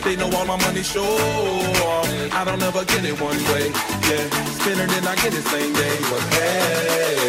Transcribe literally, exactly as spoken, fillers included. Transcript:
They know all my money sure. I don't ever get it one way. Yeah, spend it and I get it same day. But hey,